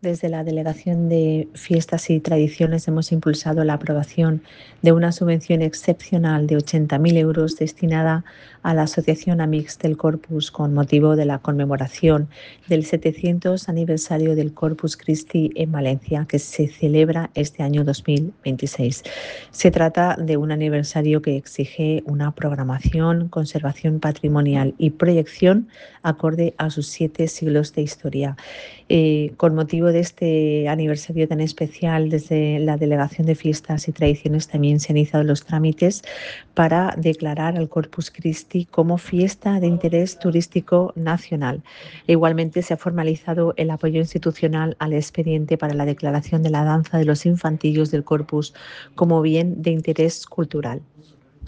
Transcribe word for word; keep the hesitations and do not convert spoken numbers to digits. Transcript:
Desde la Delegación de Fiestas y Tradiciones hemos impulsado la aprobación de una subvención excepcional de ochenta mil euros destinada a la Asociación Amics del Corpus con motivo de la conmemoración del setecientos aniversario del Corpus Christi en Valencia, que se celebra este año dos mil veintiséis. Se trata de un aniversario que exige una programación, conservación patrimonial y proyección acorde a sus siete siglos de historia. Eh, con motivo de este aniversario tan especial, desde la Delegación de Fiestas y Tradiciones también se han iniciado los trámites para declarar al Corpus Christi como fiesta de interés turístico nacional. E igualmente se ha formalizado el apoyo institucional al expediente para la declaración de la danza de los infantillos del Corpus como bien de interés cultural.